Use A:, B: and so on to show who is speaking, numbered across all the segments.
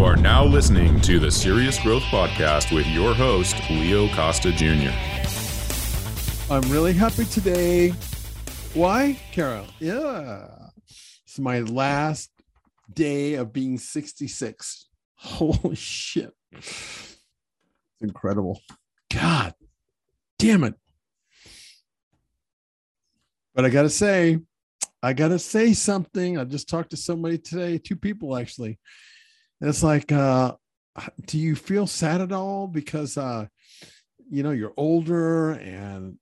A: are now listening to the Serious Growth Podcast with your host, Leo Costa Jr.
B: I'm really happy today. Why, Carol? Yeah. It's my last day of being 66. Holy shit. It's incredible. God damn it. But I got to say something. I just talked to somebody today, two people actually. And it's like, do you feel sad at all? Because, you're older and,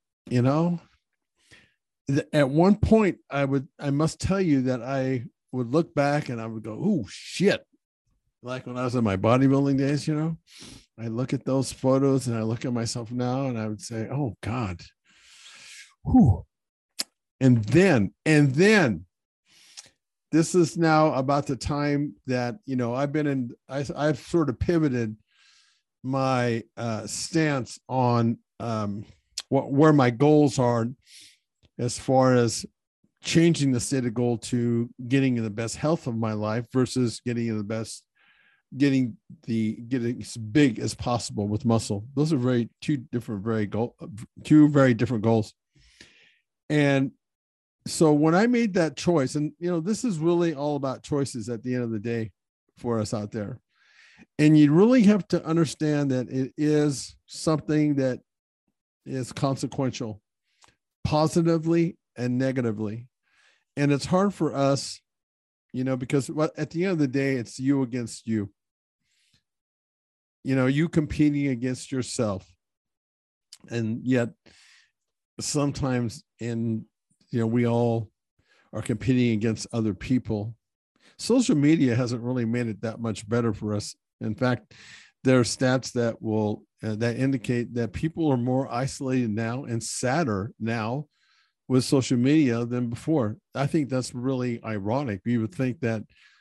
B: at one point I must tell you that I would look back and I would go, oh shit. Like when I was in my bodybuilding days, I look at those photos and I look at myself now and I would say, oh God, whew. And then this is now about the time that, I've sort of pivoted my stance on where my goals are as far as changing the stated goal to getting in the best health of my life versus getting as big as possible with muscle. Those are two very different goals. And so when I made that choice, and this is really all about choices at the end of the day for us out there. And you really have to understand that it is something that is consequential, positively and negatively. And it's hard for us, because at the end of the day, it's you against you. You competing against yourself. And yet sometimes we all are competing against other people. Social media hasn't really made it that much better for us. In fact, there are stats that will that indicate that people are more isolated now and sadder now with social media than before. I think that's really ironic. You would think that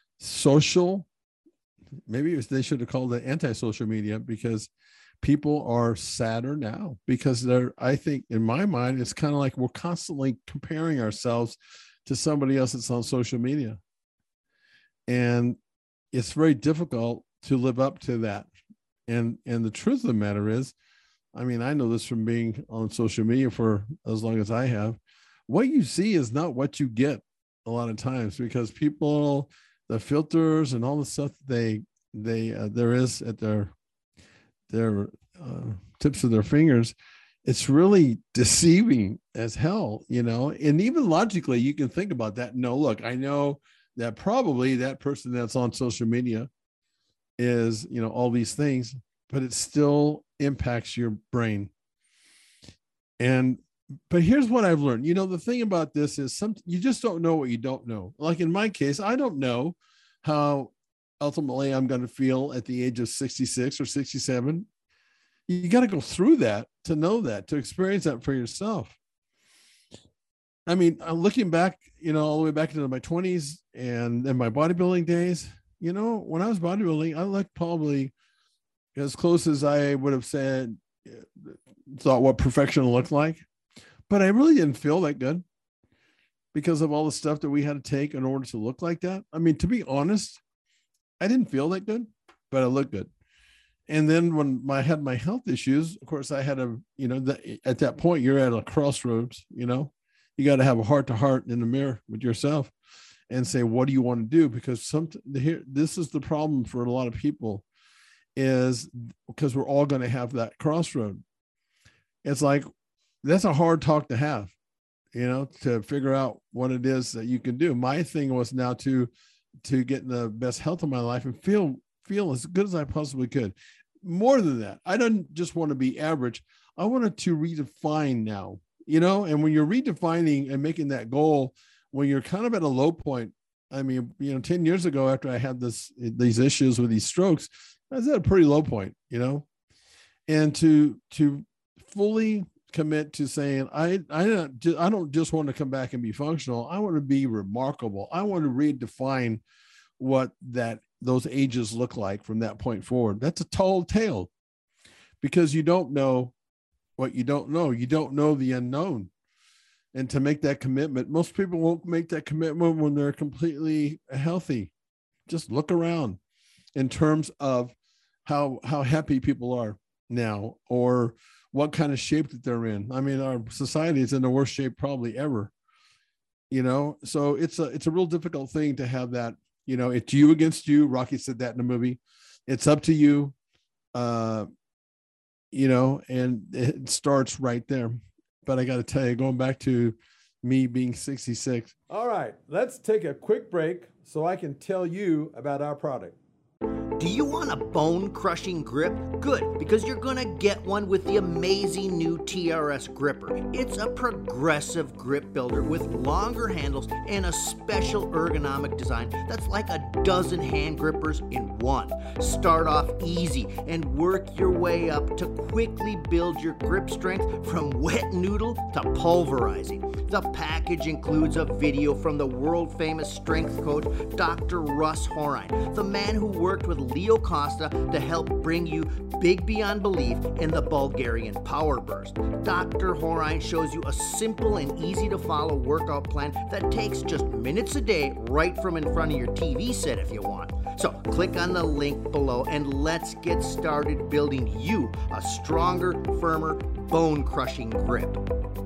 B: maybe they should have called it anti-social media, because people are sadder now because I think in my mind, it's kind of like we're constantly comparing ourselves to somebody else that's on social media. And it's very difficult to live up to that. And the truth of the matter is, I know this from being on social media for as long as I have, what you see is not what you get a lot of times, because people, the filters and all the stuff there is at their tips of their fingers, it's really deceiving as hell, and even logically you can think about that. No, look, I know that probably that person that's on social media is, all these things, but it still impacts your brain. But here's what I've learned. The thing about this is you just don't know what you don't know. Like in my case, I don't know how ultimately I'm going to feel at the age of 66 or 67. You got to go through that to know that, to experience that for yourself. Looking back, all the way back into my 20s and in my bodybuilding days, when I was bodybuilding, I looked probably as close as I would have thought what perfection looked like. But I really didn't feel that good because of all the stuff that we had to take in order to look like that. To be honest, I didn't feel that good, but I looked good. And then when I had my health issues, of course, I had at that point, you're at a crossroads, you got to have a heart-to-heart in the mirror with yourself and say, what do you want to do? Because this is the problem for a lot of people, is because we're all going to have that crossroad. It's like, that's a hard talk to have, to figure out what it is that you can do. My thing was now to get in the best health of my life and feel as good as I possibly could. More than that, I don't just want to be average. I wanted to redefine now, and when you're redefining and making that goal, when you're kind of at a low point, 10 years ago, after I had these issues with these strokes, I was at a pretty low point, and to fully commit to saying, I don't just want to come back and be functional. I want to be remarkable. I want to redefine what those ages look like from that point forward. That's a tall tale, because you don't know what you don't know. You don't know the unknown. And to make that commitment, most people won't make that commitment when they're completely healthy. Just look around. in terms of how happy people are now, or what kind of shape that they're in. I mean, our society is in the worst shape probably ever, so it's a real difficult thing to have that. It's you against you. Rocky said that in the movie. It's up to you, and it starts right there. But I got to tell you, going back to me being 66.
C: All right, let's take a quick break so I can tell you about our product.
D: Do you want a bone-crushing grip? Good, because you're going to get one with the amazing new TRS gripper. It's a progressive grip builder with longer handles and a special ergonomic design that's like a dozen hand grippers in one. Start off easy and work your way up to quickly build your grip strength from wet noodle to pulverizing. The package includes a video from the world-famous strength coach, Dr. Russ Horine, the man who worked with Leo Costa to help bring you big beyond belief in the Bulgarian Power Burst. Dr. Horine shows you a simple and easy to follow workout plan that takes just minutes a day right from in front of your TV set if you want. So click on the link below and let's get started building you a stronger, firmer, bone-crushing grip.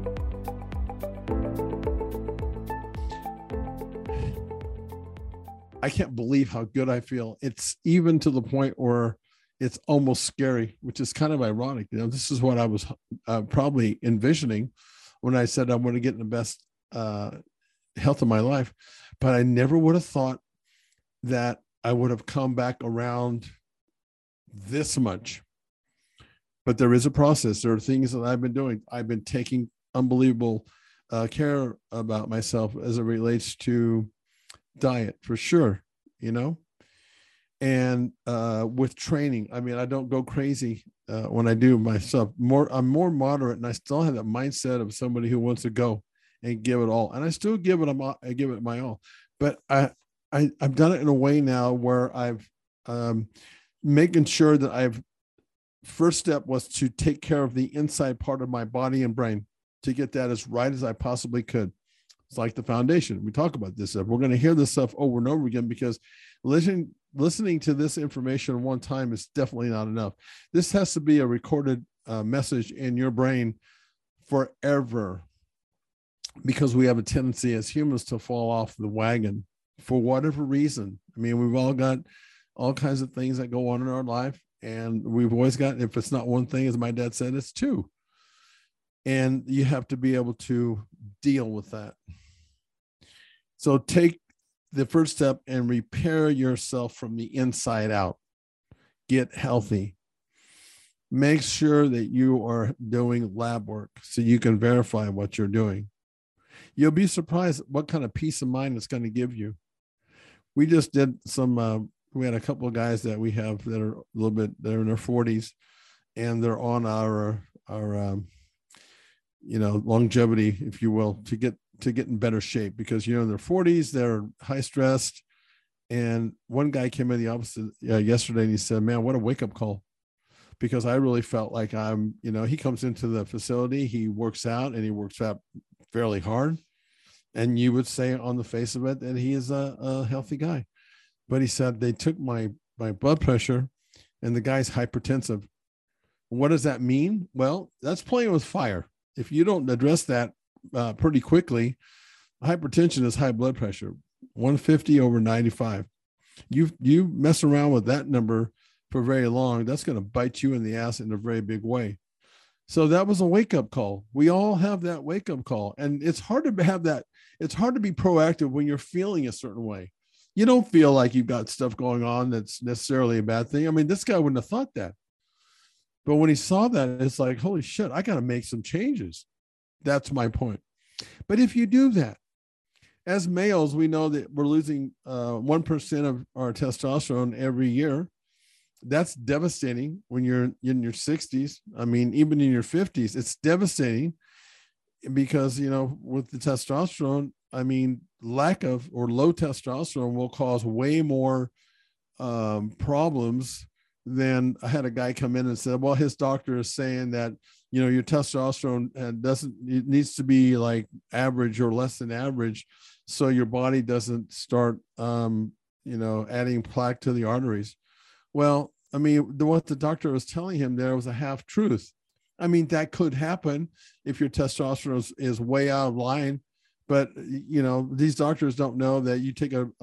B: I can't believe how good I feel. It's even to the point where it's almost scary, which is kind of ironic. This is what I was probably envisioning when I said I want to get in the best health of my life. But I never would have thought that I would have come back around this much. But there is a process. There are things that I've been doing. I've been taking unbelievable care about myself as it relates to diet, for sure, and with training. I mean, I don't go crazy when I do myself. I'm more moderate, and I still have that mindset of somebody who wants to go and give it all. And I still give it my all. But I've done it in a way now where I've making sure that first step was to take care of the inside part of my body and brain, to get that as right as I possibly could. It's like the foundation. We talk about this stuff. We're going to hear this stuff over and over again, because listening to this information one time is definitely not enough. This has to be a recorded message in your brain forever, because we have a tendency as humans to fall off the wagon for whatever reason. I mean, we've all got all kinds of things that go on in our life, and we've always got, if it's not one thing, as my dad said, it's two. And you have to be able to deal with that. So take the first step and repair yourself from the inside out. Get healthy. Make sure that you are doing lab work so you can verify what you're doing. You'll be surprised what kind of peace of mind it's going to give you. We just did we had a couple of guys that we have that are they're in their 40s, and they're on our longevity, if you will, to get in better shape, because in their 40s, they're high stressed. And one guy came in the office yesterday, and he said, "Man, what a wake up call." Because I really felt like he comes into the facility, he works out, and he works out fairly hard. And you would say on the face of it that he is a healthy guy. But he said, they took my blood pressure, and the guy's hypertensive. What does that mean? Well, that's playing with fire. If you don't address that pretty quickly, hypertension is high blood pressure, 150 over 95. You mess around with that number for very long, that's going to bite you in the ass in a very big way. So that was a wake-up call. We all have that wake-up call. And it's hard to have that. It's hard to be proactive when you're feeling a certain way. You don't feel like you've got stuff going on that's necessarily a bad thing. I mean, this guy wouldn't have thought that. But when he saw that, it's like, holy shit, I got to make some changes. That's my point. But if you do that, as males, we know that we're losing 1% of our testosterone every year. That's devastating when you're in your 60s. I mean, even in your 50s, it's devastating because, with the testosterone, I mean, lack of or low testosterone will cause way more problems than. I had a guy come in and said, well, his doctor is saying that, your testosterone it needs to be like average or less than average, so your body doesn't start, adding plaque to the arteries. Well, I mean, what the doctor was telling him there was a half truth. I mean, that could happen if your testosterone is way out of line. But, you know, these doctors don't know that you take an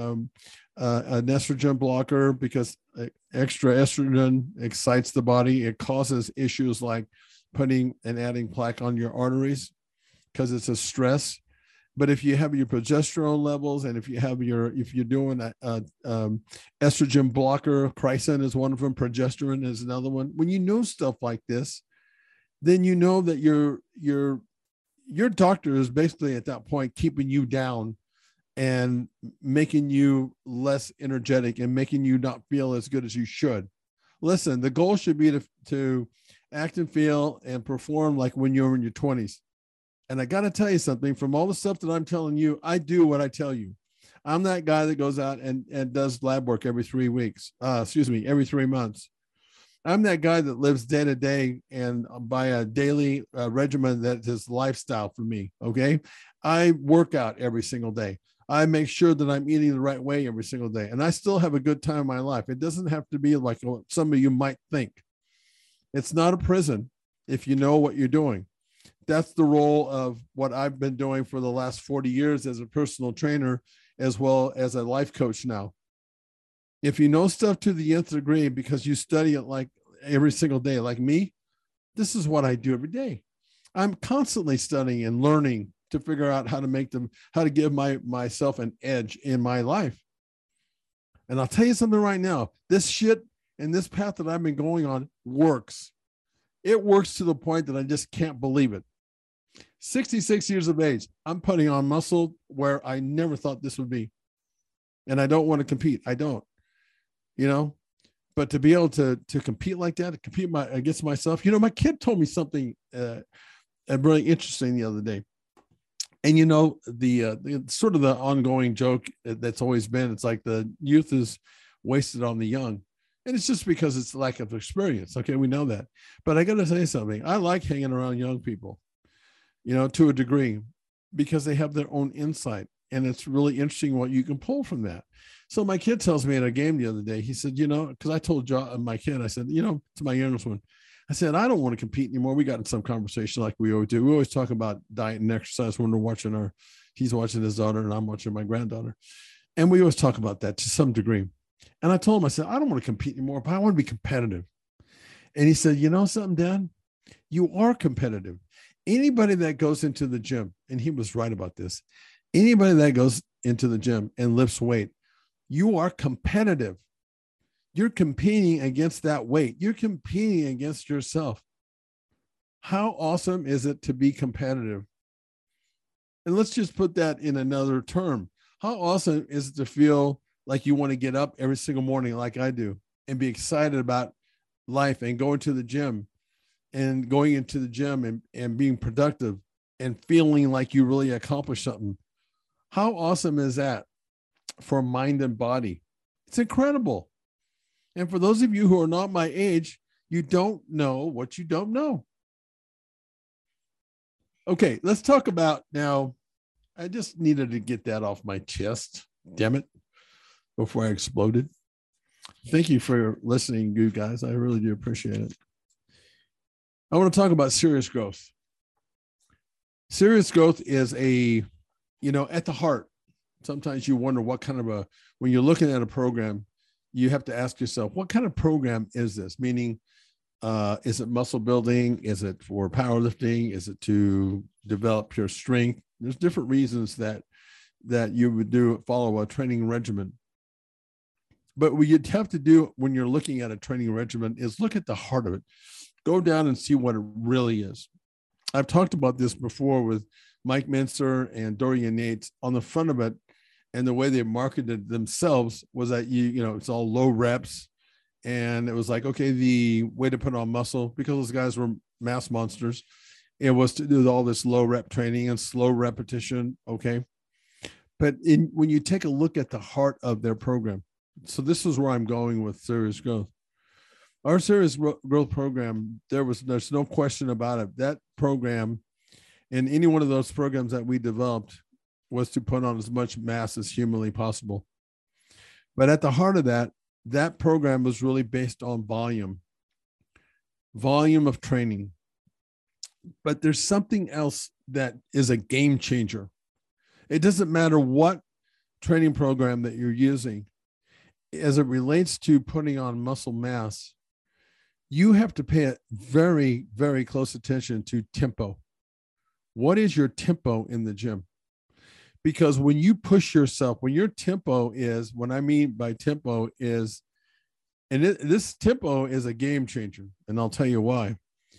B: estrogen blocker because extra estrogen excites the body. It causes issues like putting and adding plaque on your arteries because it's a stress. But if you have your progesterone levels, and if you're doing a estrogen blocker, Chrysin is one of them, progesterone is another one. When you know stuff like this, then you know that your doctor is basically at that point keeping you down and making you less energetic and making you not feel as good as you should. Listen, the goal should be to act and feel and perform like when you're in your 20s. And I got to tell you something, from all the stuff that I'm telling you, I do what I tell you. I'm that guy that goes out and does lab work every 3 weeks, every 3 months. I'm that guy that lives day to day and by a daily regimen that is lifestyle for me. Okay. I work out every single day. I make sure that I'm eating the right way every single day. And I still have a good time in my life. It doesn't have to be like what some of you might think. It's not a prison if you know what you're doing. That's the role of what I've been doing for the last 40 years as a personal trainer, as well as a life coach now. If you know stuff to the nth degree because you study it like every single day, like me, this is what I do every day. I'm constantly studying and learning to figure out how to give myself an edge in my life. And I'll tell you something right now, this shit and this path that I've been going on works. It works to the point that I just can't believe it. 66 years of age, I'm putting on muscle where I never thought this would be. And I don't want to compete. I don't, you know, but to be able to compete like that, to compete against myself, you know, my kid told me something really interesting the other day. And, you know, the sort of the ongoing joke that's always been, it's like the youth is wasted on the young. And it's just because it's lack of experience. Okay, we know that. But I got to say something. I like hanging around young people, you know, to a degree, because they have their own insight. And it's really interesting what you can pull from that. So my kid tells me at a game the other day, he said, you know, because I told my kid, I said, you know, to my youngest one, I said, I don't want to compete anymore. We got in some conversation like we always do. We always talk about diet and exercise when we're watching he's watching his daughter and I'm watching my granddaughter. And we always talk about that to some degree. And I told him, I said, I don't want to compete anymore, but I want to be competitive. And he said, you know something, Dad? You are competitive. Anybody that goes into the gym, and he was right about this, anybody that goes into the gym and lifts weight, you are competitive. You're competing against that weight. You're competing against yourself. How awesome is it to be competitive? And let's just put that in another term. How awesome is it to feel like you want to get up every single morning like I do and be excited about life and going to the gym and going into the gym and being productive and feeling like you really accomplished something. How awesome is that for mind and body? It's incredible. And for those of you who are not my age, you don't know what you don't know. Okay, let's talk about now. I just needed to get that off my chest. Damn it. Before I exploded. Thank you for listening, you guys. I really do appreciate it. I want to talk about serious growth. Serious growth is at the heart. Sometimes you wonder what kind of when you're looking at a program, you have to ask yourself, what kind of program is this? Meaning, is it muscle building? Is it for powerlifting? Is it to develop pure strength? There's different reasons that you would follow a training regimen. But what you'd have to do when you're looking at a training regimen is look at the heart of it. Go down and see what it really is. I've talked about this before with Mike Mincer and Dorian Yates. On the front of it, and the way they marketed themselves was that it's all low reps. And it was like, okay, the way to put on muscle, because those guys were mass monsters, it was to do all this low rep training and slow repetition. Okay. But when you take a look at the heart of their program, so this is where I'm going with serious growth. Our serious growth program, there's no question about it. That program and any one of those programs that we developed was to put on as much mass as humanly possible. But at the heart of that that program was really based on volume of training. But there's something else that is a game changer. It doesn't matter what training program that you're using, as it relates to putting on muscle mass, you have to pay very, very close attention to tempo. What is your tempo in the gym? Because when you push yourself, when your tempo is, what I mean by tempo is, and this tempo is a game changer, and I'll tell you why.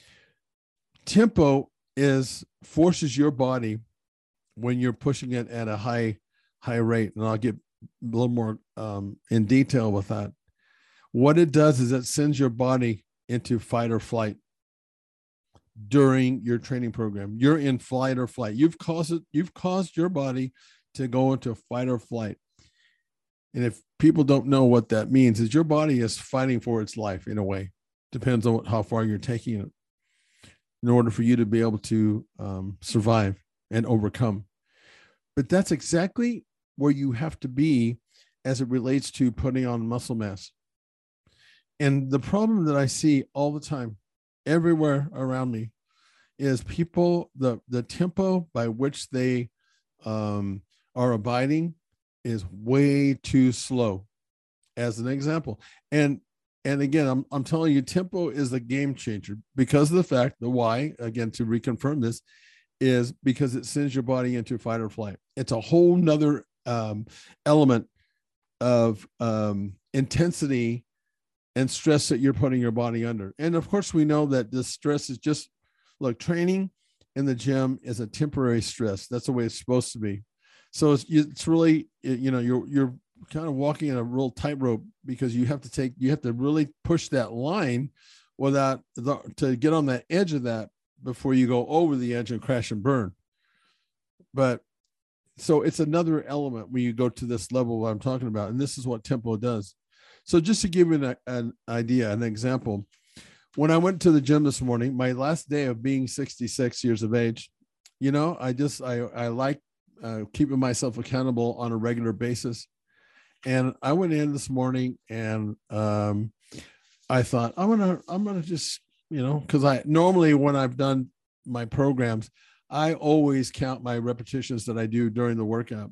B: Tempo forces your body when you're pushing it at a high rate, and I'll get a little more in detail with that. What it does is it sends your body into fight or flight during your training program. You're in flight or flight. You've caused your body to go into fight or flight. And if people don't know what that means, is your body is fighting for its life in a way. Depends on how far you're taking it in order for you to be able to survive and overcome. But that's exactly where you have to be as it relates to putting on muscle mass. And the problem that I see all the time, everywhere around me, is people, the tempo by which they are abiding is way too slow, as an example. And again, I'm telling you, tempo is a game changer because of the fact, the why, again, to reconfirm this, is because it sends your body into fight or flight. It's a whole nother element of intensity and stress that you're putting your body under. And of course, we know that this stress is just, look, training in the gym is a temporary stress. That's the way it's supposed to be. So it's really, you're kind of walking in a real tightrope because you have to really push that line to get on that edge of that before you go over the edge and crash and burn. But so it's another element when you go to this level what I'm talking about. And this is what tempo does. So just to give you an idea, an example, when I went to the gym this morning, my last day of being 66 years of age, I like keeping myself accountable on a regular basis. And I went in this morning and I thought, I'm gonna just, because I normally when I've done my programs, I always count my repetitions that I do during the workout.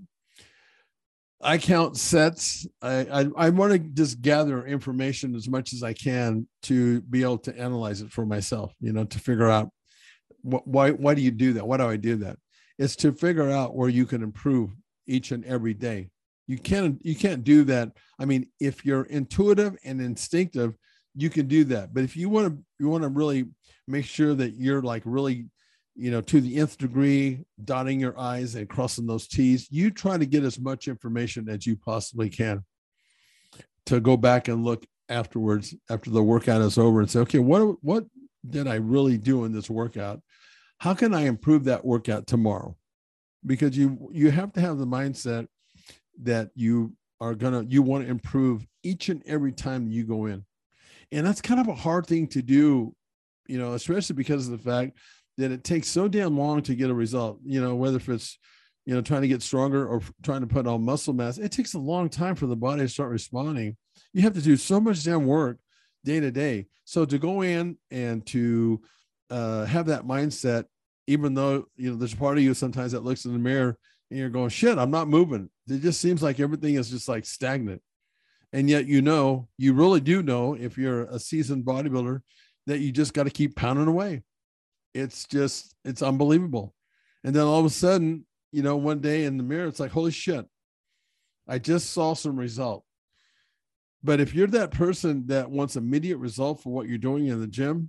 B: I count sets. I want to just gather information as much as I can to be able to analyze it for myself, to figure out why do you do that? Why do I do that? It's to figure out where you can improve each and every day. You can't do that. I mean, if you're intuitive and instinctive, you can do that. But if you want to really make sure that you're like really, to the nth degree, dotting your I's and crossing those T's, you try to get as much information as you possibly can to go back and look afterwards, after the workout is over, and say, okay, what did I really do in this workout? How can I improve that workout tomorrow? Because you have to have the mindset that you want to improve each and every time you go in. And that's kind of a hard thing to do, especially because of the fact that it takes so damn long to get a result, whether if it's, trying to get stronger or trying to put on muscle mass, it takes a long time for the body to start responding. You have to do so much damn work day to day. So to go in and to have that mindset, even though, there's a part of you sometimes that looks in the mirror and you're going, shit, I'm not moving. It just seems like everything is just like stagnant. And yet, you really do know, if you're a seasoned bodybuilder, that you just got to keep pounding away. It's unbelievable. And then all of a sudden, one day in the mirror, it's like, holy shit, I just saw some result. But if you're that person that wants immediate result for what you're doing in the gym,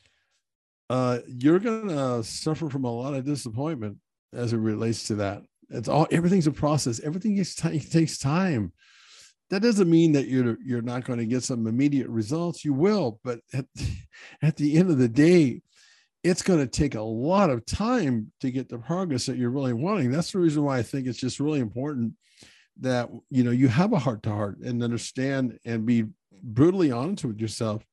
B: you're going to suffer from a lot of disappointment as it relates to that. Everything's a process. Everything takes time. That doesn't mean that you're not going to get some immediate results. You will, but at the end of the day, it's going to take a lot of time to get the progress that you're really wanting. That's the reason why I think it's just really important that, you have a heart to heart and understand and be brutally honest with yourself,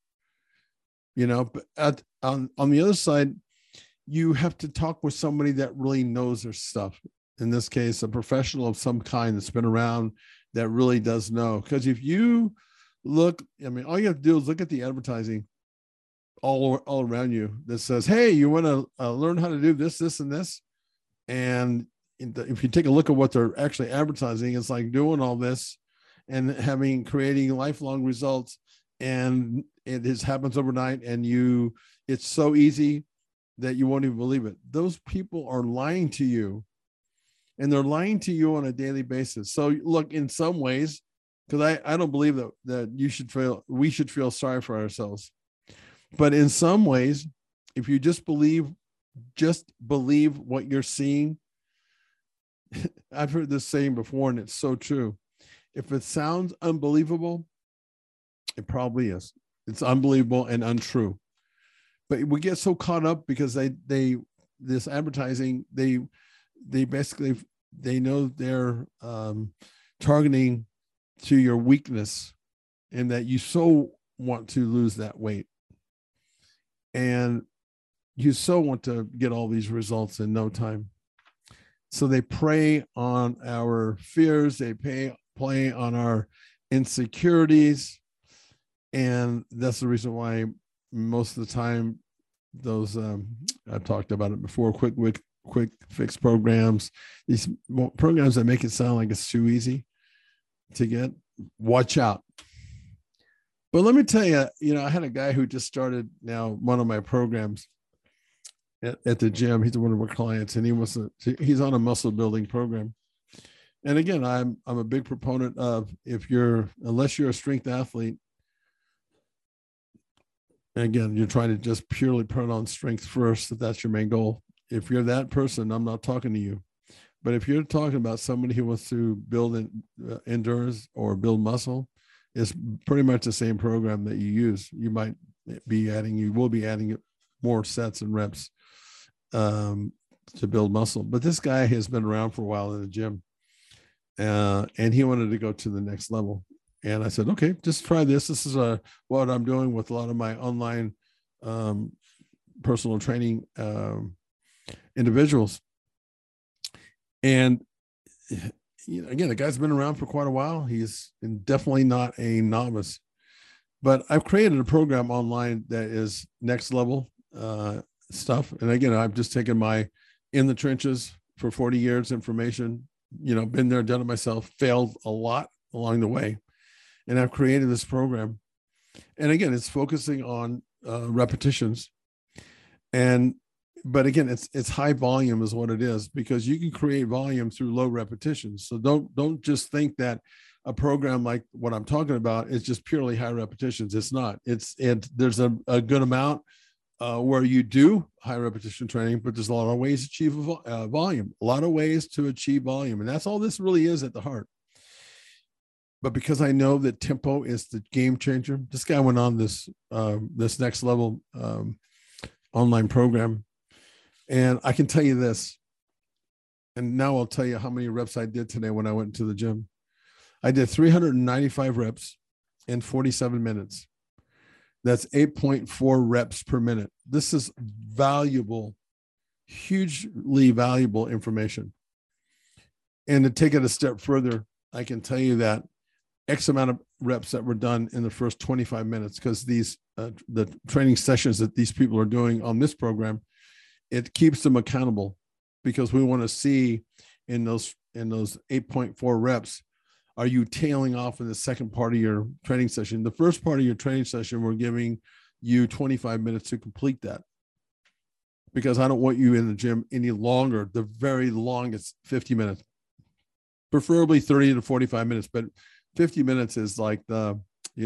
B: but on the other side, you have to talk with somebody that really knows their stuff. In this case, a professional of some kind that's been around, that really does know. Because if you look, I mean, all you have to do is look at the advertising all around you that says, hey, you want to learn how to do this, this, and this. And if you take a look at what they're actually advertising, it's like doing all this and creating lifelong results. And it just happens overnight. And it's so easy that you won't even believe it. Those people are lying to you, and they're lying to you on a daily basis. So look, in some ways, because I don't believe that we should feel sorry for ourselves. But in some ways, if you just believe what you're seeing, I've heard this saying before, and it's so true. If it sounds unbelievable, it probably is. It's unbelievable and untrue. But we get so caught up because this advertising, they basically, they know they're targeting to your weakness, and that you so want to lose that weight. And you so want to get all these results in no time. So they prey on our fears, they play on our insecurities. And that's the reason why most of the time those, I've talked about it before, quick fix programs, these programs that make it sound like it's too easy to get, watch out. But let me tell you, I had a guy who just started now one of my programs at the gym. He's one of our clients, and he's on a muscle building program. And again, I'm a big proponent of, unless you're a strength athlete, again, you're trying to just purely put on strength first, if that's your main goal. If you're that person, I'm not talking to you. But if you're talking about somebody who wants to build endurance or build muscle, it's pretty much the same program that you use. You will be adding more sets and reps to build muscle. But this guy has been around for a while in the gym, and he wanted to go to the next level. And I said, okay, just try this. This is what I'm doing with a lot of my online personal training individuals. And again, the guy's been around for quite a while. He's definitely not a novice, but I've created a program online that is next level stuff. And again, I've just taken my in the trenches for 40 years information, been there, done it myself, failed a lot along the way. And I've created this program. And again, it's focusing on repetitions. But again, it's high volume is what it is, because you can create volume through low repetitions. So don't just think that a program like what I'm talking about is just purely high repetitions. It's not. There's a good amount where you do high repetition training, but there's a lot of ways to achieve volume, a lot of ways to achieve volume. And that's all this really is at the heart. But because I know that tempo is the game changer, this guy went on this next level online program. And I can tell you this, and now I'll tell you how many reps I did today when I went to the gym. I did 395 reps in 47 minutes. That's 8.4 reps per minute. This is valuable, hugely valuable information. And to take it a step further, I can tell you that X amount of reps that were done in the first 25 minutes, because these the training sessions that these people are doing on this program, it keeps them accountable, because we want to see in those 8.4 reps, are you tailing off in the second part of your training session? The first part of your training session, we're giving you 25 minutes to complete that, because I don't want you in the gym any longer. The very longest 50 minutes, preferably 30 to 45 minutes, but 50 minutes is like all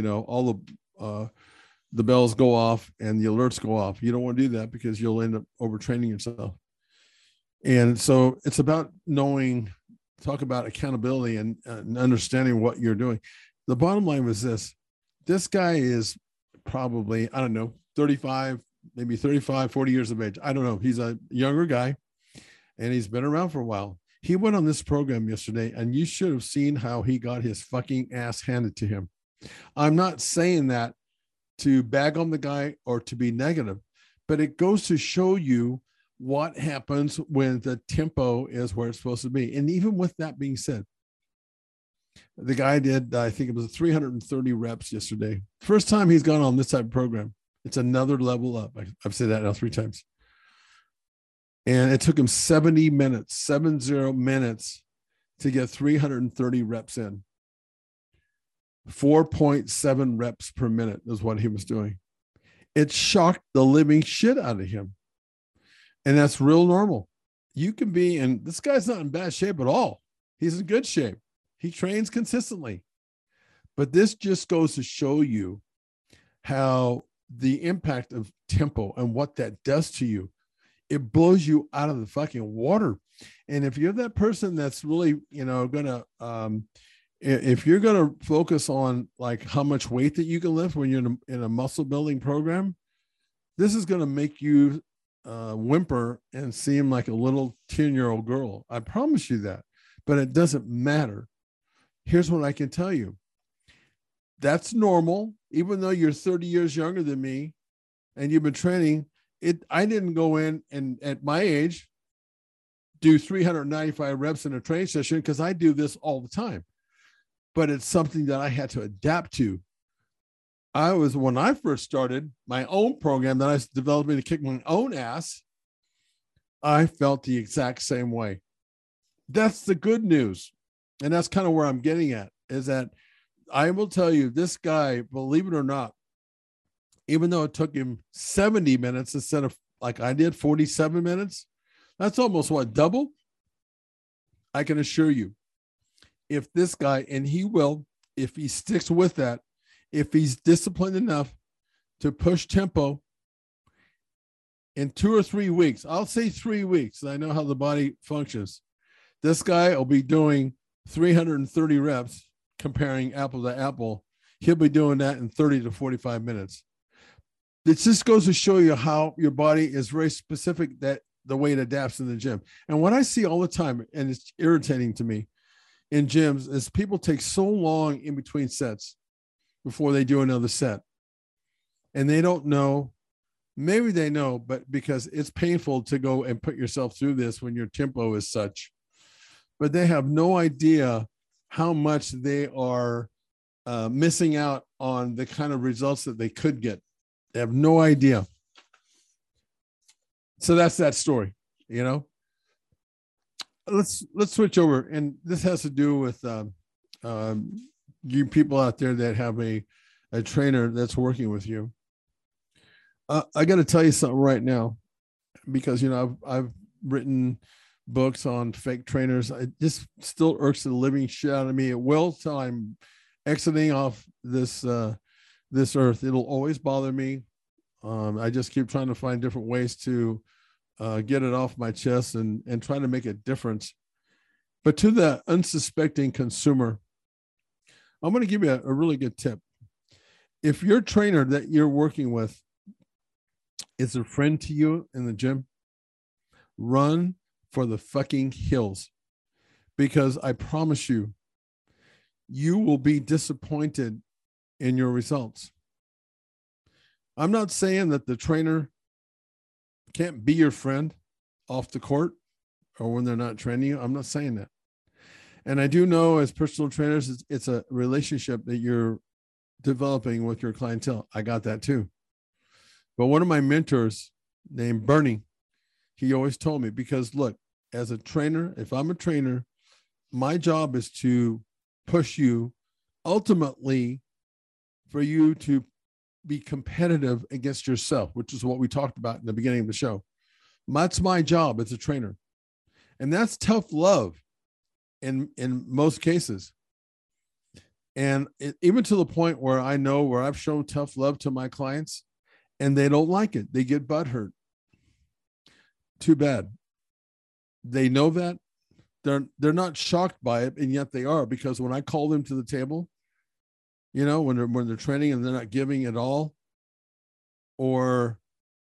B: the bells go off and the alerts go off. You don't want to do that, because you'll end up overtraining yourself. And so it's about talk about accountability and understanding what you're doing. The bottom line was this guy is probably, 35, maybe 35, 40 years of age. I don't know. He's a younger guy, and he's been around for a while. He went on this program yesterday, and you should have seen how he got his fucking ass handed to him. I'm not saying that to bag on the guy or to be negative, but it goes to show you what happens when the tempo is where it's supposed to be. And even with that being said, The guy did, I think it was 330 reps yesterday. First time he's gone on this type of program. It's another level up. I've said that now 3 times. And it took him 70 minutes to get 330 reps in. 4.7 reps per minute is what he was doing. It shocked the living shit out of him. And that's real normal. You can be, and this guy's not in bad shape at all. He's in good shape. He trains consistently. But this just goes to show you how the impact of tempo and what that does to you. It blows you out of the fucking water. And if you're that person that's really, gonna, if you're gonna focus on like how much weight that you can lift when you're in a muscle building program, this is gonna make you whimper and seem like a little 10-year-old girl. I promise you that. But it doesn't matter. Here's what I can tell you. That's normal, even though you're 30 years younger than me and you've been training. I didn't go in and at my age do 395 reps in a training session because I do this all the time. But it's something that I had to adapt to. When I first started my own program that I was developing to kick my own ass, I felt the exact same way. That's the good news. And that's kind of where I'm getting at, is that I will tell you, this guy, believe it or not, even though it took him 70 minutes instead of like I did 47 minutes, that's almost what, double? I can assure you, if this guy, and he will, if he sticks with that, if he's disciplined enough to push tempo in 2 or 3 weeks, I'll say 3 weeks, I know how the body functions. This guy will be doing 330 reps, comparing apple to apple. He'll be doing that in 30 to 45 minutes. It just goes to show you how your body is very specific, that the way it adapts in the gym. And what I see all the time, and it's irritating to me in gyms, is people take so long in between sets before they do another set. And they don't know, maybe they know, but because it's painful to go and put yourself through this when your tempo is such, but they have no idea how much they are missing out on the kind of results that they could get. They have no idea. So that's that story, Let's switch over, and this has to do with you people out there that have a trainer that's working with you. I got to tell you something right now, because I've written books on fake trainers. It just still irks the living shit out of me. It will till I'm exiting off this earth. It'll always bother me. I just keep trying to find different ways to get it off my chest and try to make a difference. But to the unsuspecting consumer, I'm going to give you a really good tip. If your trainer that you're working with is a friend to you in the gym, run for the fucking hills, because I promise you, you will be disappointed in your results. I'm not saying that the trainer can't be your friend off the court or when they're not training you. I'm not saying that. And I do know, as personal trainers, it's a relationship that you're developing with your clientele. I got that too. But one of my mentors named Bernie, he always told me, because look, as a trainer, if I'm a trainer, my job is to push you ultimately for you to be competitive against yourself, which is what we talked about in the beginning of the show. That's my job as a trainer. And that's tough love in most cases. And even to the point where I know where I've shown tough love to my clients and they don't like it. They get butthurt. Too bad. They know that. They're not shocked by it, and yet they are, because when I call them to the table, when they're training and they're not giving it all, or,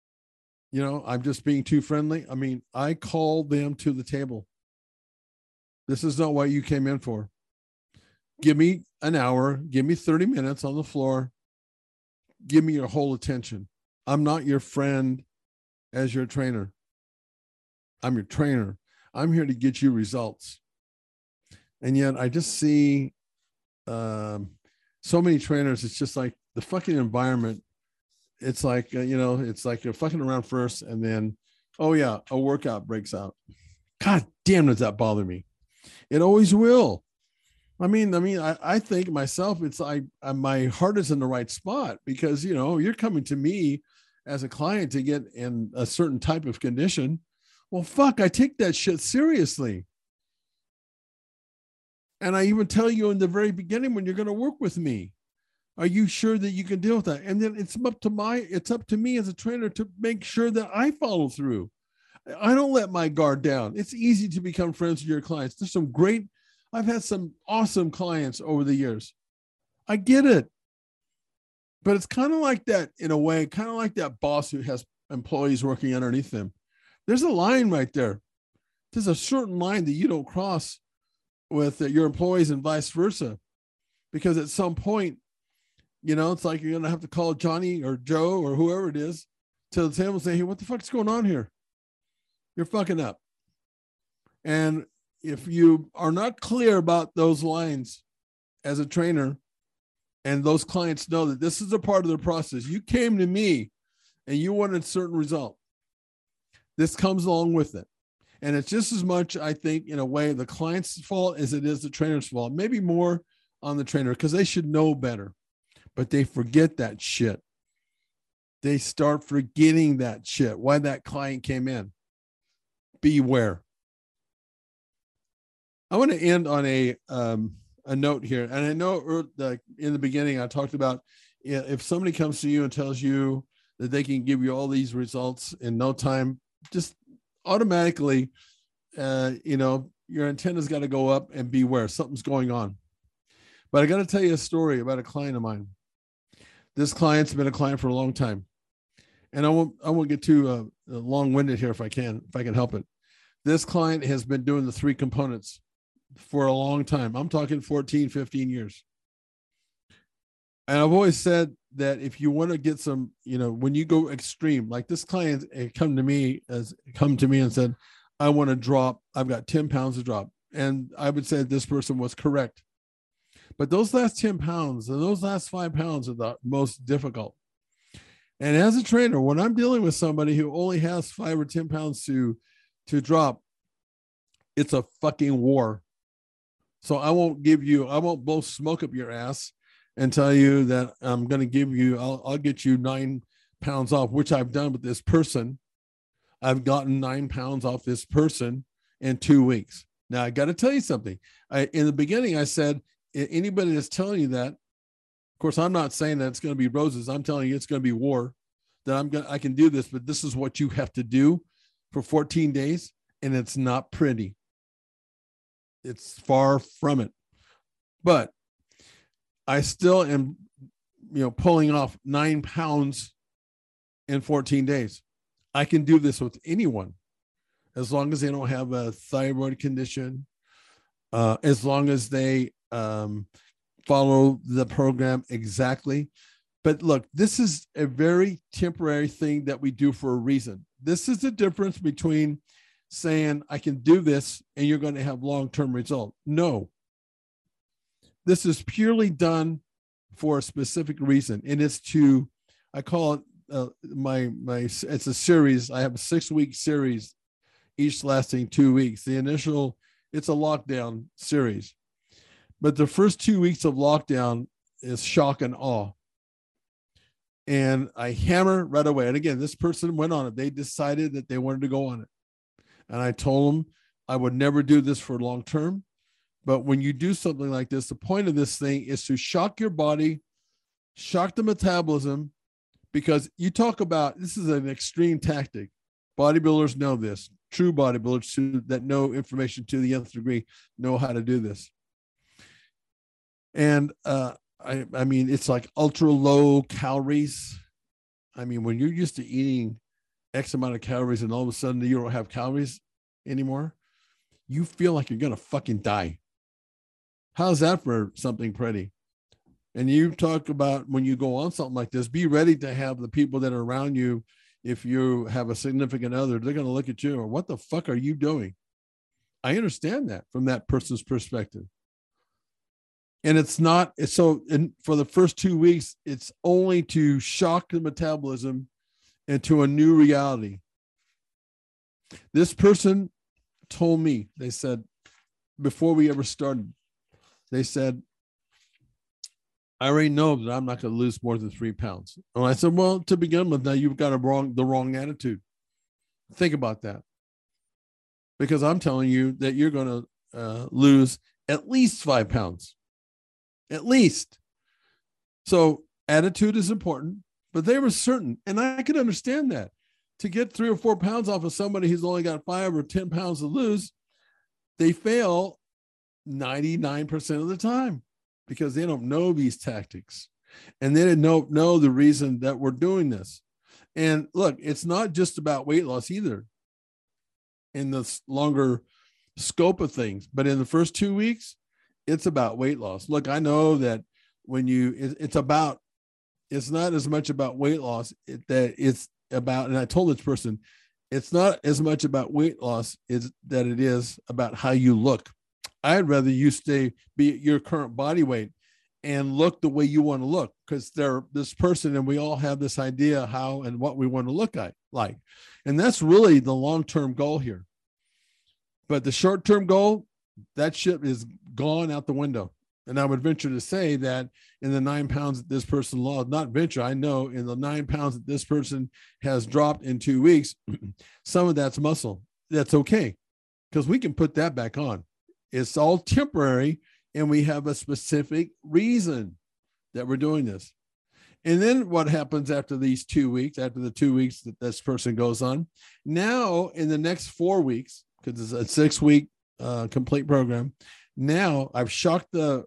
B: I'm just being too friendly. I mean, I call them to the table. This is not what you came in for. Give me an hour, give me 30 minutes on the floor. Give me your whole attention. I'm not your friend as your trainer. I'm your trainer. I'm here to get you results. And yet I just see so many trainers, it's just like the fucking environment. It's like, it's like you're fucking around first, and then, oh yeah, a workout breaks out. God damn, does that bother me? It always will. I think myself, it's like my heart is in the right spot, because, you're coming to me as a client to get in a certain type of condition. Well, fuck, I take that shit seriously. And I even tell you in the very beginning, when you're going to work with me, are you sure that you can deal with that? And then it's up to me as a trainer to make sure that I follow through. I don't let my guard down. It's easy to become friends with your clients. I've had some awesome clients over the years. I get it. But it's kind of like that in a way, kind of like that boss who has employees working underneath them. There's a line right there. There's a certain line that you don't cross with your employees and vice versa. Because at some point, it's like you're going to have to call Johnny or Joe or whoever it is to the table and say, hey, what the fuck's going on here? You're fucking up. And if you are not clear about those lines as a trainer, and those clients know that this is a part of the process, you came to me and you wanted a certain result, this comes along with it. And it's just as much, I think, in a way, the client's fault as it is the trainer's fault. Maybe more on the trainer, because they should know better, but they forget that shit. They start forgetting that shit, why that client came in. Beware. I want to end on a note here. And I know in the beginning, I talked about if somebody comes to you and tells you that they can give you all these results in no time, just automatically, your antenna's got to go up and beware. Something's going on. But I got to tell you a story about a client of mine. This client's been a client for a long time. And I won't get too long-winded here if I can help it. This client has been doing the 3 components for a long time. I'm talking 14, 15 years. And I've always said that if you want to get some, when you go extreme, like this client come to me and said, I want to drop, I've got 10 pounds to drop. And I would say this person was correct. But those last 10 pounds and those last 5 pounds are the most difficult. And as a trainer, when I'm dealing with somebody who only has 5 or 10 pounds to drop, it's a fucking war. So I won't blow smoke up your ass and tell you that I'm going to give you, I'll get you 9 pounds off, which I've done with this person. I've gotten 9 pounds off this person in 2 weeks. Now I got to tell you something. In the beginning, I said, anybody that's telling you that, of course, I'm not saying that it's going to be roses. I'm telling you it's going to be war, that I can do this, but this is what you have to do for 14 days. And it's not pretty. It's far from it, but I still am, pulling off 9 pounds in 14 days. I can do this with anyone, as long as they don't have a thyroid condition, as long as they follow the program exactly. But look, this is a very temporary thing that we do for a reason. This is the difference between saying I can do this and you're going to have long-term result. No, this is purely done for a specific reason. And it's I call it it's a series. I have a 6-week series, each lasting 2 weeks. The initial, it's a lockdown series, but the first 2 weeks of lockdown is shock and awe. And I hammer right away. And again, this person went on it. They decided that they wanted to go on it. And I told them I would never do this for long term. But when you do something like this, the point of this thing is to shock your body, shock the metabolism, because you talk about, this is an extreme tactic. Bodybuilders know this. True bodybuilders that know information to the nth degree know how to do this. And I mean, it's like ultra low calories. I mean, when you're used to eating X amount of calories and all of a sudden you don't have calories anymore, you feel like you're going to fucking die. How's that for something pretty? And you talk about when you go on something like this, be ready to have the people that are around you. If you have a significant other, they're going to look at you or what the fuck are you doing? I understand that from that person's perspective. And it's not so. And for the first 2 weeks, it's only to shock the metabolism into a new reality. This person told me, they said, before we ever started, they said, I already know that I'm not going to lose more than 3 pounds. And I said, well, to begin with, now you've got the wrong attitude. Think about that. Because I'm telling you that you're going to lose at least 5 pounds. At least. So attitude is important, but they were certain. And I could understand that. To get 3 or 4 pounds off of somebody who's only got 5 or 10 pounds to lose, they fail 99% of the time because they don't know these tactics. And they didn't know the reason that we're doing this. And look, it's not just about weight loss either in the longer scope of things, but in the first 2 weeks, it's about weight loss. Look, I know that when it's not as much about weight loss that it's about, and I told this person, it's not as much about weight loss that it is about how you look. I'd rather you be at your current body weight and look the way you want to look, because they're this person and we all have this idea how and what we want to look like. And that's really the long-term goal here. But the short-term goal, that shit is gone out the window. And I would venture to say that in the 9 pounds that this person lost, not venture, I know in the 9 pounds that this person has dropped in 2 weeks, some of that's muscle. That's okay, because we can put that back on. It's all temporary, and we have a specific reason that we're doing this. And then what happens after these 2 weeks, after the 2 weeks that this person goes on, now in the next 4 weeks, because it's a 6-week complete program. Now I've shocked the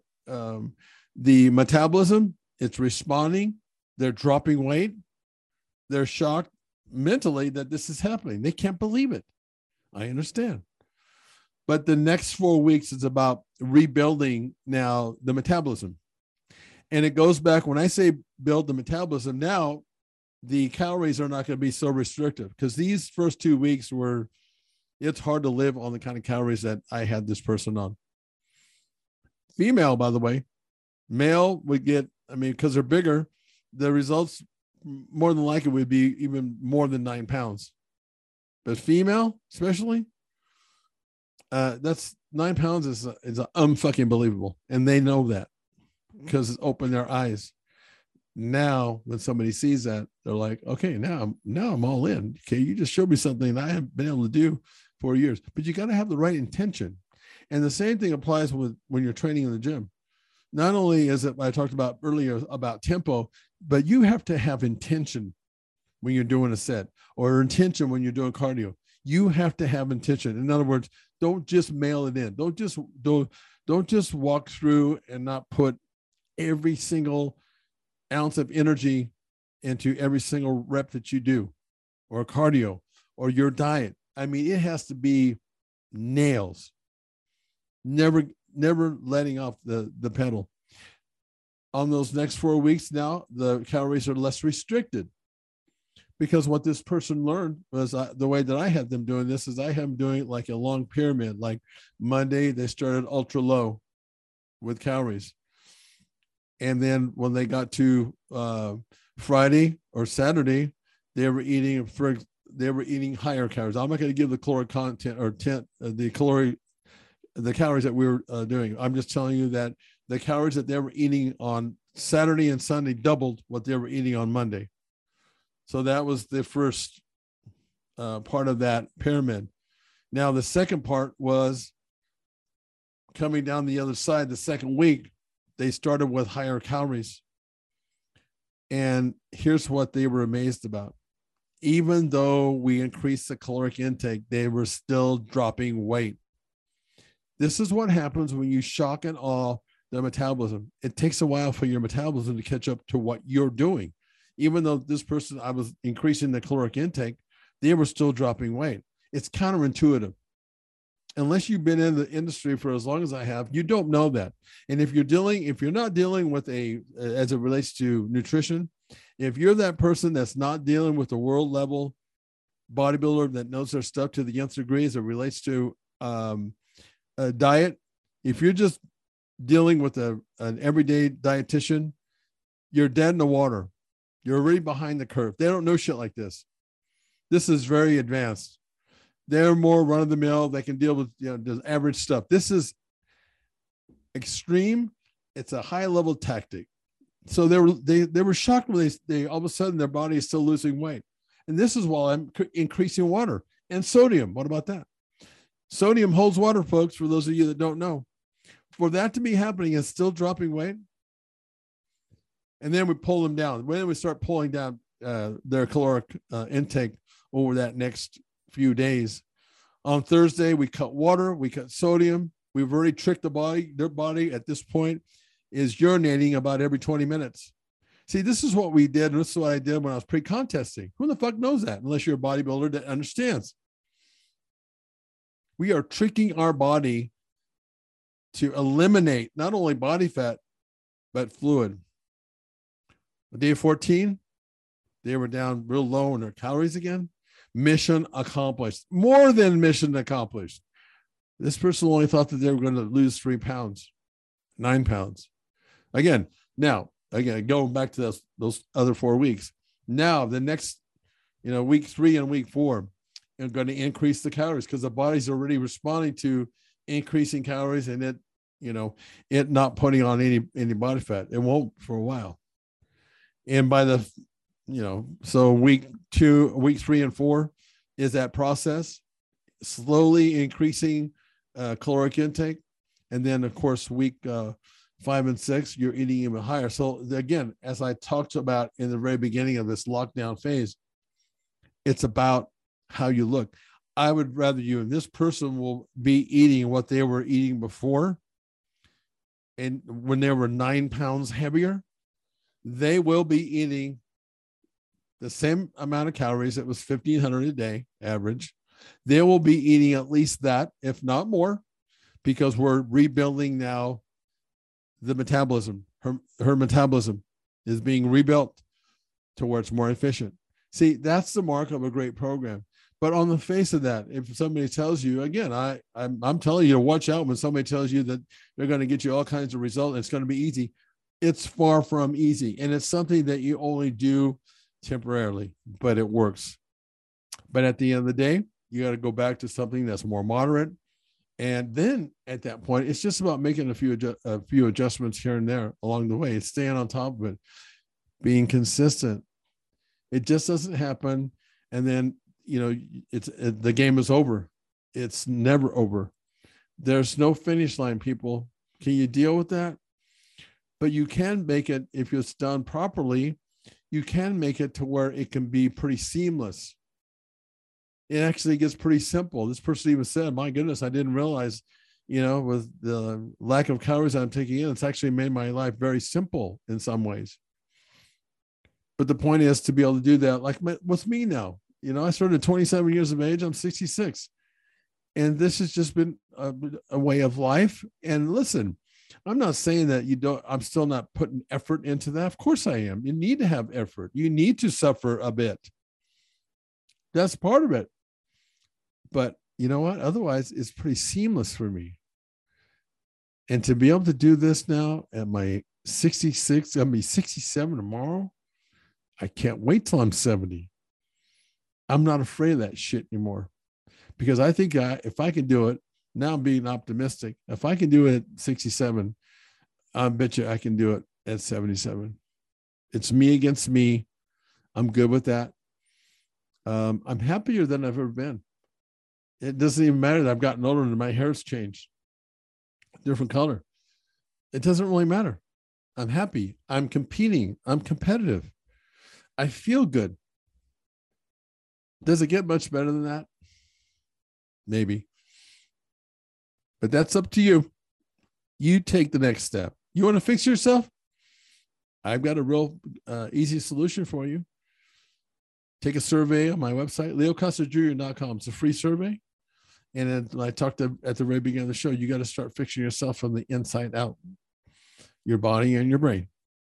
B: metabolism. It's responding. They're dropping weight. They're shocked mentally that this is happening. They can't believe it. I understand. But the next 4 weeks is about rebuilding now the metabolism. And it goes back, when I say build the metabolism, now the calories are not going to be so restrictive, because these first 2 weeks it's hard to live on the kind of calories that I had this person on. Female, by the way, male would get, because they're bigger, the results more than likely would be even more than 9 pounds. But female, especially, that's 9 pounds is unfucking believable. And they know that because it's opened their eyes. Now, when somebody sees that, they're like, okay, now I'm all in. Okay, you just showed me something that I haven't been able to do for years. But you got to have the right intention. And the same thing applies when you're training in the gym. Not only is it, I talked about earlier about tempo, but you have to have intention when you're doing a set, or intention when you're doing cardio. You have to have intention. In other words, don't just mail it in. Don't just walk through and not put every single ounce of energy into every single rep that you do, or cardio, or your diet. It has to be nails. Never letting off the pedal. On those next 4 weeks now, the calories are less restricted, because what this person learned was the way that I had them doing this is I had them doing it like a long pyramid. Like Monday, they started ultra low with calories. And then when they got to Friday or Saturday, they were eating higher calories. I'm not going to give the caloric content or the calories that we were doing. I'm just telling you that the calories that they were eating on Saturday and Sunday doubled what they were eating on Monday. So that was the first part of that pyramid. Now, the second part was coming down the other side. The second week, they started with higher calories. And here's what they were amazed about. Even though we increased the caloric intake, they were still dropping weight. This is what happens when you shock and awe the metabolism. It takes a while for your metabolism to catch up to what you're doing. Even though this person, I was increasing the caloric intake, they were still dropping weight. It's counterintuitive. Unless you've been in the industry for as long as I have, you don't know that. And if you're not dealing with as it relates to nutrition, if you're that person that's not dealing with the world level bodybuilder that knows their stuff to the nth degree as it relates to diet, if you're just dealing with an everyday dietitian, you're dead in the water. You're already behind the curve. They don't know shit like this. This is very advanced. They're more run of the mill. They can deal with the average stuff. This is extreme. It's a high level tactic. So they were shocked when they all of a sudden their body is still losing weight. And this is while I'm increasing water and sodium. What about that? Sodium holds water, folks, for those of you that don't know. For that to be happening and still dropping weight, and then we pull them down. When we start pulling down their caloric intake over that next few days. On Thursday, we cut water, we cut sodium. We've already tricked the body. Their body at this point is urinating about every 20 minutes. See, this is what we did, and this is what I did when I was pre-contesting. Who the fuck knows that unless you're a bodybuilder that understands? We are tricking our body to eliminate not only body fat, but fluid. Day 14, they were down real low in their calories again. Mission accomplished. More than mission accomplished. This person only thought that they were going to lose 3 pounds, 9 pounds. Again, going back to those other 4 weeks. Now, the next, week 3 and week 4 are going to increase the calories because the body's already responding to increasing calories and it not putting on any body fat. It won't for a while. And by the, so week 3 and 4 is that process, slowly increasing caloric intake. And then, of course, week 5 and 6, you're eating even higher. So again, as I talked about in the very beginning of this lockdown phase, it's about how you look. I would rather this person will be eating what they were eating before. And when they were 9 pounds heavier, they will be eating the same amount of calories. It was 1,500 a day average. They will be eating at least that, if not more, because we're rebuilding now the metabolism. Her metabolism is being rebuilt to where it's more efficient. See, that's the mark of a great program. But on the face of that, if somebody tells you, again, I'm telling you to watch out when somebody tells you that they're going to get you all kinds of results and it's going to be easy. It's far from easy. And it's something that you only do temporarily, but it works. But at the end of the day, you got to go back to something that's more moderate. And then at that point, it's just about making a few adjustments here and there along the way, staying on top of it, being consistent. It just doesn't happen. And then, the game is over. It's never over. There's no finish line, people. Can you deal with that? But you can make it, if it's done properly, you can make it to where it can be pretty seamless. It actually gets pretty simple. This person even said, my goodness, I didn't realize, with the lack of calories I'm taking in, it's actually made my life very simple in some ways. But the point is to be able to do that, like with me now. I started at 27 years of age. I'm 66. And this has just been a way of life. And listen, I'm not saying that I'm still not putting effort into that. Of course I am. You need to have effort. You need to suffer a bit. That's part of it. But you know what? Otherwise, it's pretty seamless for me. And to be able to do this now at my 66, I'm going to be 67 tomorrow. I can't wait till I'm 70. I'm not afraid of that shit anymore because I think if I can do it, now I'm being optimistic. If I can do it at 67, I bet you I can do it at 77. It's me against me. I'm good with that. I'm happier than I've ever been. It doesn't even matter that I've gotten older and my hair's changed. Different color. It doesn't really matter. I'm happy. I'm competing. I'm competitive. I feel good. Does it get much better than that? Maybe. But that's up to you. You take the next step. You want to fix yourself? I've got a real easy solution for you. Take a survey on my website, leocostajr.com. It's a free survey. And then I talked at the very beginning of the show, you got to start fixing yourself from the inside out, your body and your brain.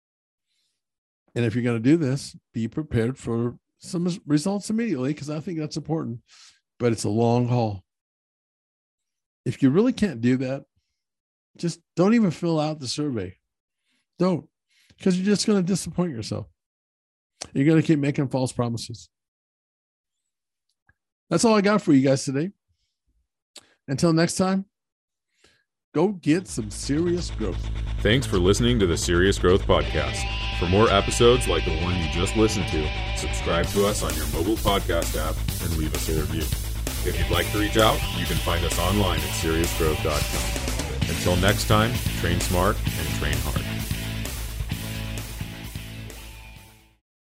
B: And if you're going to do this, be prepared for some results immediately, because I think that's important, but it's a long haul. If you really can't do that, Just don't even fill out the survey. Don't, because you're just going to disappoint yourself. You're going to keep making false promises. That's all I got for you guys today. Until next time, go get some serious growth.
A: Thanks for listening to the Serious Growth Podcast. For more episodes like the one you just listened to, subscribe to us on your mobile podcast app and leave us a review. If you'd like to reach out, you can find us online at seriousgrowth.com. Until next time, train smart and train hard.